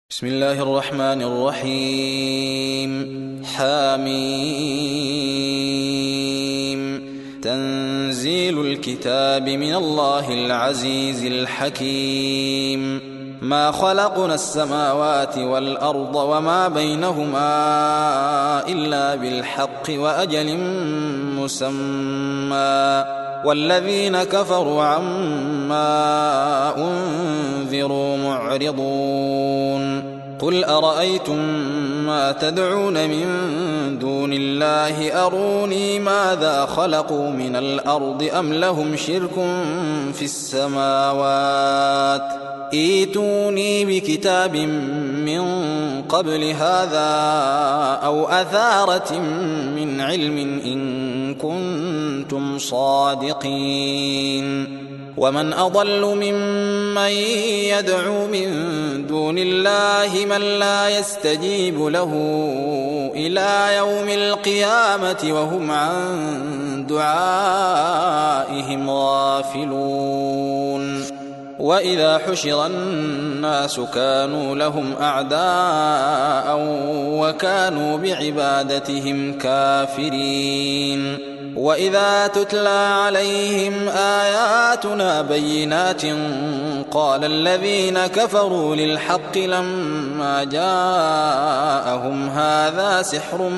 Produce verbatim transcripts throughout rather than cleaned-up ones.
بسم الله الرحمن الرحيم. حاميم. تنزيل الكتاب من الله العزيز الحكيم. ما خلقنا السماوات والأرض وما بينهما إلا بالحق وأجل مسمى، والذين كفروا عما أنذروا معرضون. قل أرأيتم ما تدعون من دون الله أروني ماذا خلقوا من الأرض أم لهم شرك في السماوات، ائتوني بكتاب من قبل هذا أو أثارة من علم إن كنتم صادقين. ومن أضل ممن يدعو من دون الله من لا يستجيب له إلى يوم القيامة وهم عن دعائهم غافلون. وإذا حشر الناس كانوا لهم أعداء وكانوا بعبادتهم كافرين. وإذا تتلى عليهم آياتنا بينات قال الذين كفروا للحق لما جاءهم هذا سحر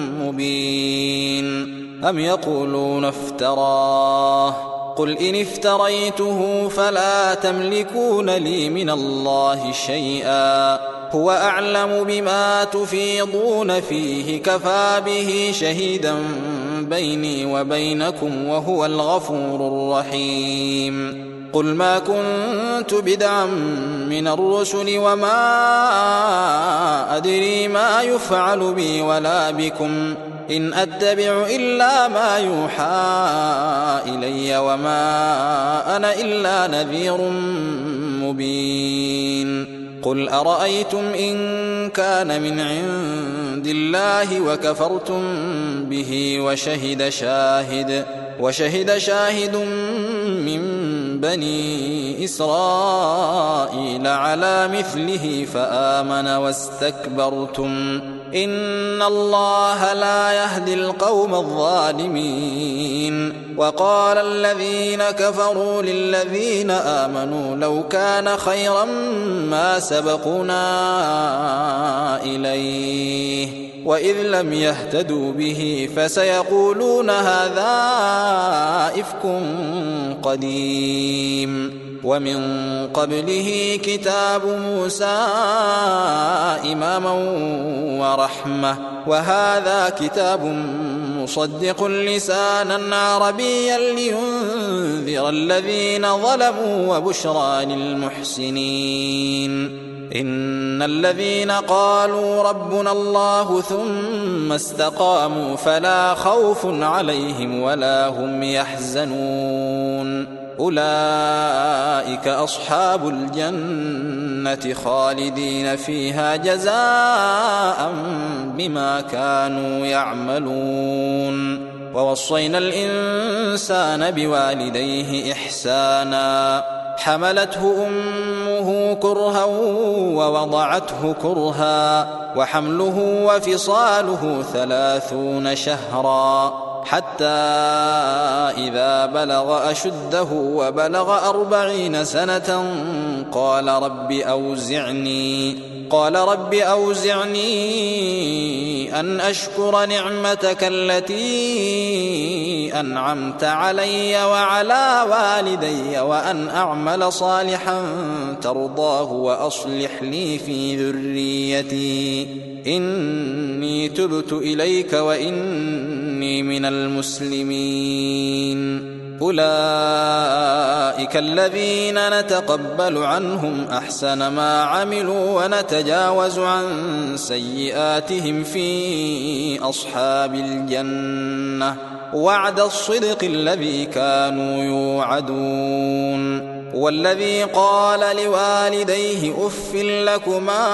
مبين أم يقولون افتراه قل إن افتريته فلا تملكون لي من الله شيئا هو أعلم بما تفيضون فيه كفى به شهيدا بيني وبينكم وهو الغفور الرحيم. قل ما كنت بدعا من الرسل وما أدري ما يفعل بي ولا بكم إن أتبع إلا ما يوحى إلي وما أنا إلا نذير مبين. قل أرأيتم إن كان من عند الله وكفرتم به وشهد شاهد وشهد شاهد من بني إسرائيل على مثله فآمن واستكبرتم إن الله لا يهدي القوم الظالمين. وقال الذين كفروا للذين آمنوا لو كان خيرا ما سبقونا إليه وإذ لم يهتدوا به فسيقولون هذا إفك قديم. ومن قبله كتاب موسى إماما ورحمة وهذا كتاب مصدق لسانا عربيا لينذر الذين ظلموا وبشرى للمحسنين. إن الذين قالوا ربنا الله ثم استقاموا فلا خوف عليهم ولا هم يحزنون أولئك أصحاب الجنة خالدين فيها جزاء بما كانوا يعملون. ووصينا الإنسان بوالديه إحسانا حملته أمه كرها ووضعته كرها وحمله وفصاله ثلاثون شهرا حتى إذا بلغ أشده وبلغ أربعين سنة قال رب أوزعني قال رب أوزعني أن أشكر نعمتك التي أنعمت علي وعلى والدي وأن أعمل صالحا ترضاه وأصلح لي في ذريتي إني تبت إليك وإني من المسلمين. أولئك الذين نتقبل عنهم أحسن ما عملوا ونتجاوز عن سيئاتهم في أصحاب الجنة وعد الصدق الذي كانوا يوعدون. والذي قال لوالديه أف لكما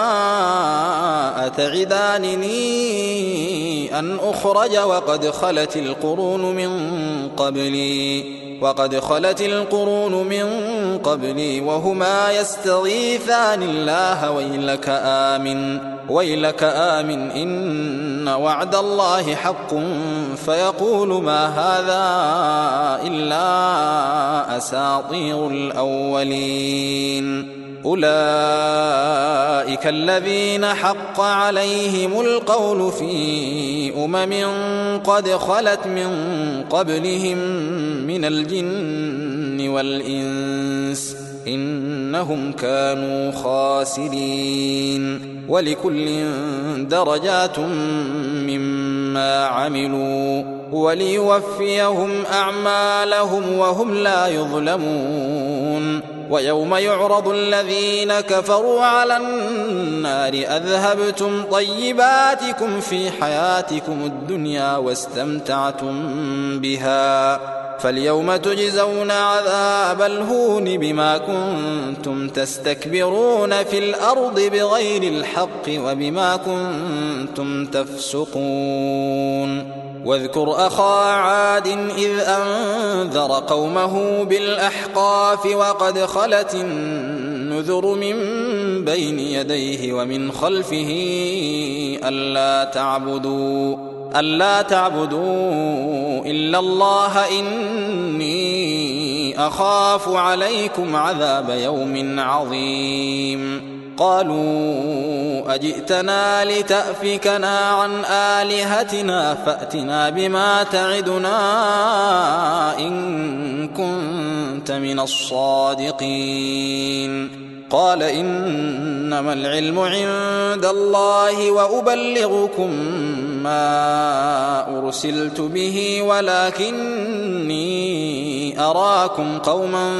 أتعدانني أن أخرج وقد خلت القرون من قبلي وقد خلت القرون من قبلي وهما يستغيثان الله ويلك آمن ويلك آمن إن وعد الله حق فيقول ما هذا إلا أساطير الأولين أولئك الذين حق عليهم القول في أمم قد خلت من قبلهم من الجن والإنس إنهم كانوا خاسرين ولكل درجات مما عملوا وليوفيهم أعمالهم وهم لا يظلمون ويوم يعرض الذين كفروا على النار أذهبتم طيباتكم في حياتكم الدنيا واستمتعتم بها فاليوم تجزون عذاب الهون بما كنتم تستكبرون في الأرض بغير الحق وبما كنتم تفسقون واذكر أخا عاد إذ أنذر قومه بالأحقاف وقد خلت النذر من بين يديه ومن خلفه ألا تعبدوا ألا تعبدوا إلا الله إني أخاف عليكم عذاب يوم عظيم قالوا أجئتنا لتأفكنا عن آلهتنا فأتنا بما تعدنا إن كنت من الصادقين قال إنما العلم عند الله وأبلغكم ما أرسلت به ولكني أراكم قوما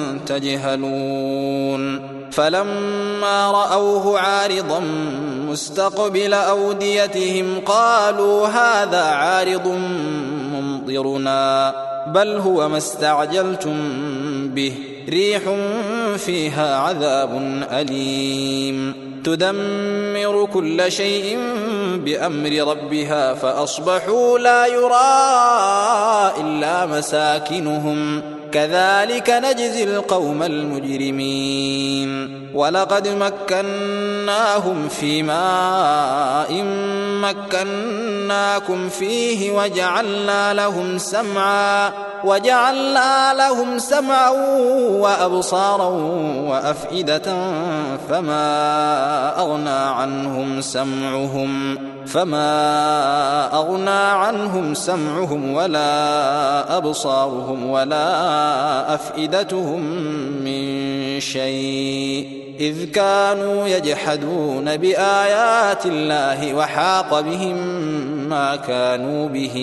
تجهلون فلما رأوه عارضا مستقبل أوديتهم قالوا هذا عارض ممطرنا بل هو ما استعجلتم به ريح فيها عذاب أليم تدمر كل شيء بأمر ربها فأصبحوا لا يرى إلا مساكنهم كذلك نجزي القوم المجرمين ولقد مكناهم في ماء مكناكم فيه وجعلنا لهم سمعا وجعلنا لهم سمعا وأبصارا وأفئدة فما أغنى عنهم سمعهم فما أغنى عنهم سمعهم ولا أبصارهم ولا أفئدتهم من شيء إذ كانوا يجحدون بآيات الله وحاق بهم ما كانوا به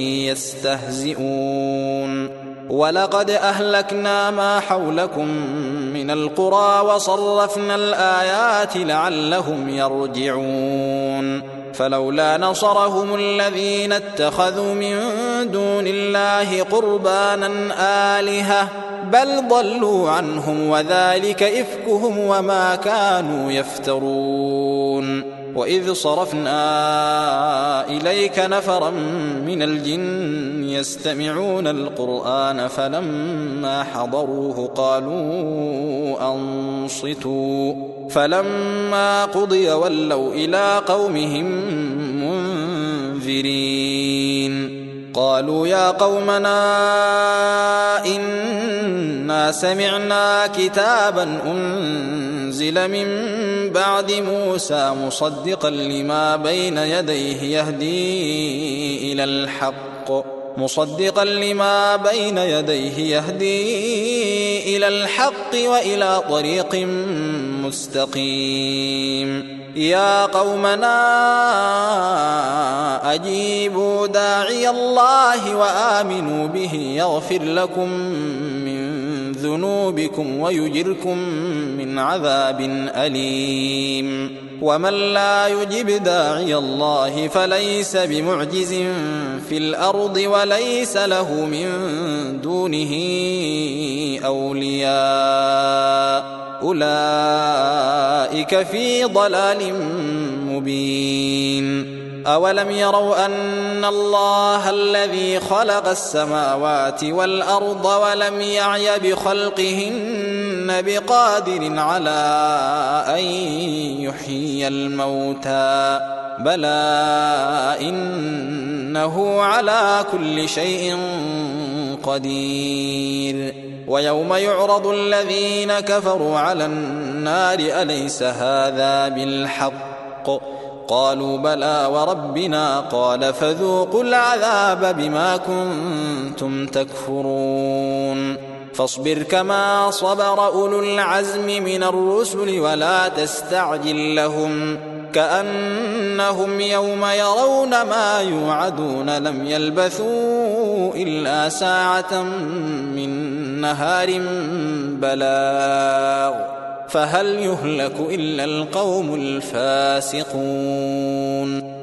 يستهزئون ولقد أهلكنا ما حولكم من القرى وصرفنا الآيات لعلهم يرجعون فلولا نصرهم الذين اتخذوا من دون الله قربانا آلهة بل ضلوا عنهم وذلك إفكهم وما كانوا يفترون وإذ صرفنا إليك نفرا من الجن يستمعون القرآن فلما حضروه قالوا أنصتوا فلما قضي ولوا إلى قومهم منذرين قالوا يا قومنا إنا سمعنا كتابا أنزل من بعد موسى مصدقا لما بين يديه يهدي إلى الحق مصدقا لما بين يديه يهدي إلى الحق وإلى طريق مستقيم يا قومنا أجيبوا داعي الله وآمنوا به يغفر لكم من ذنوبكم ويجركم من عذاب أليم. ومن لا يجب داعي الله فليس بمعجز في الأرض وليس له من دونه أولياء أولئك في ضلال مبين. أولم يروا أن الله الذي خلق السماوات والأرض ولم يعي بخلقهن بقادر على أن يحيي الموتى بلى إنه على كل شيء قدير. ويوم يعرض الذين كفروا على النار أليس هذا بالحق قالوا بلى وربنا قال فذوقوا العذاب بما كنتم تكفرون. فاصبر كما صبر أولو العزم من الرسل ولا تستعجل لهم كأنهم يوم يرون ما يوعدون لم يلبثوا إلا ساعة من نهار بلاغ فهل يهلك إلا القوم الفاسقون.